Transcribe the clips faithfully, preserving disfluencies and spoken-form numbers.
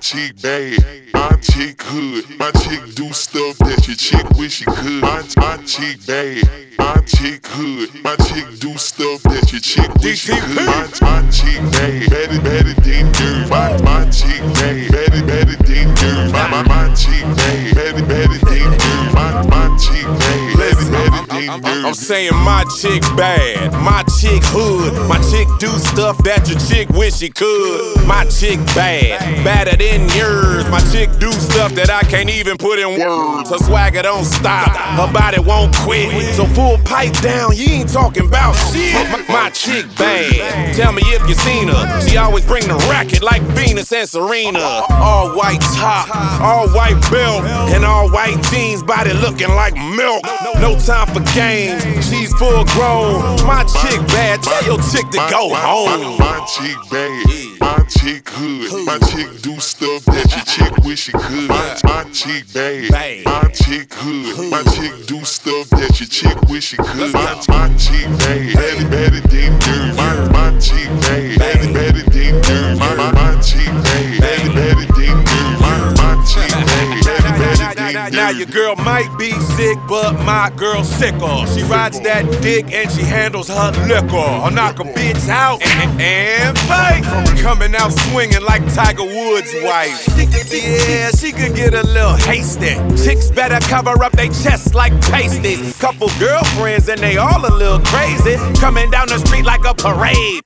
chick bad, my chick hood. My chick do stuff that your chick wish she could. My, my chick bad, my chick hood. My chick do stuff that your chick wish she could. My, my chick bad, better, better than yours. My, my chick bad, better, better than yours. My, my, my chick bad, better, better than yours. My, my chick bad, better, better than yours. I'm saying my chick bad, my chick hood. My chick do stuff that your chick wish she could. My chick bad, badder than yours. My chick do stuff that I can't even put in words. Her swagger don't stop, her body won't quit. So full pipe down, you ain't talking about shit. My, my chick bad, tell me if you seen her. She always bring the racket like Venus and Serena. All white top, all white belt, and all white jeans, body looking like milk. No time for games, she's full grown. My chick bad, tell your chick to go home. My chick bad, my chick hood. My chick do stuff that your chick wish she could. My, my chick bad, my chick hood. My chick do stuff that your chick wish she could. My, my chick bad, better, better than yours. My, my chick bad, better, better than yours. My, my, my chick bad, better, better than yours. My, my chick bad, better, better than yours. Now your girl might be sick, but my girl's sicker. She rides that dick and she handles her liquor. I'll knock a bitch out and, and fight. Coming out swinging like Tiger Woods' wife. Yeah, she could get a little hasty. Chicks better cover up they chests like pasties. Couple girlfriends and they all a little crazy. Coming down the street like a parade.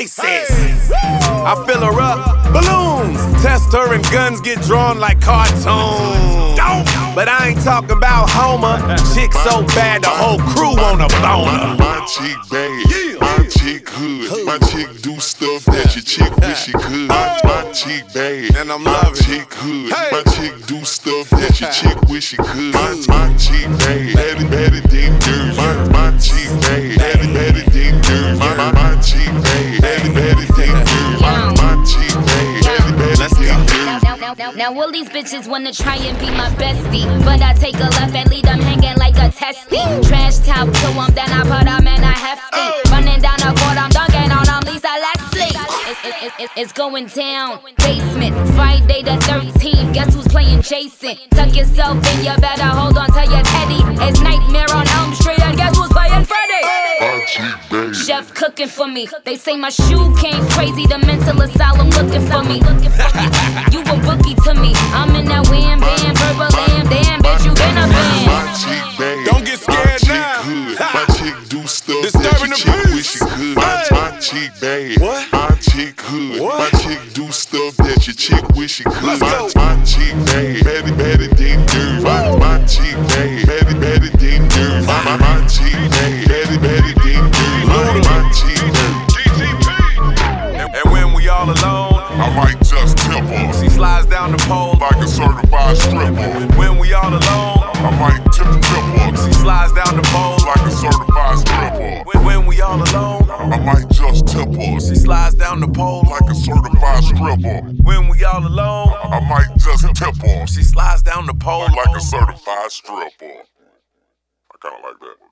Macy's. I fill her up, balloons. Test her and guns get drawn like cartoons. But I ain't talking about Homer. Chick so bad the whole crew wanna boner. My chick bad, my chick hood. My chick do stuff that your chick wish she could. My, my chick bad, and I'm my loving chick hood. My chick do stuff that your chick wish she could. My, my chick bad, better, better than yours. My, my chick bad, better, better than yours. My, my, my chick bad, better, better than yours. My, my chick bad, better, better than yours. Now, now, now, now all these bitches wanna try and be my bestie, but I take a left and leave them hanging like a testy. Trash talk to them, then I put them in a hefty. Running down the court, I'm dunking on them, Lisa Leslie. It's, it, it, it's going down. Basement, Friday the thirteenth. Guess who's playing Jason? Tuck yourself in, you better hold on to your teddy. It's Nightmare on Elm Street, and guess who's playing Freddy? My chick bad. Chef cooking for me. They say my shoe came crazy. The mental asylum looking for me. You a rookie to me. I'm in that wham bam, purple lamb. Damn, bitch, you been a fan. My chick bad. Don't get scared my now. Chick my chick do stuff Disturbing that the your chick peace. wish she could. My, my chick bad. What? My chick hood. What? My chick do stuff that your chick wish she could. Let's my, go. my chick bad, better, better than yours. My, my chick bad, better, better than yours. My, my, my chick bad, better, better than yours. My, my chick bad. And, and when we all alone, I might just tip her she slides down the pole like a certified stripper. When we all alone, I might tip tip her she slides down the pole like a certified stripper. When, when we all alone, I might just tip her she slides down the pole like a certified stripper. When we all alone, I might just tip her she slides down the pole like a certified stripper. I kinda like that.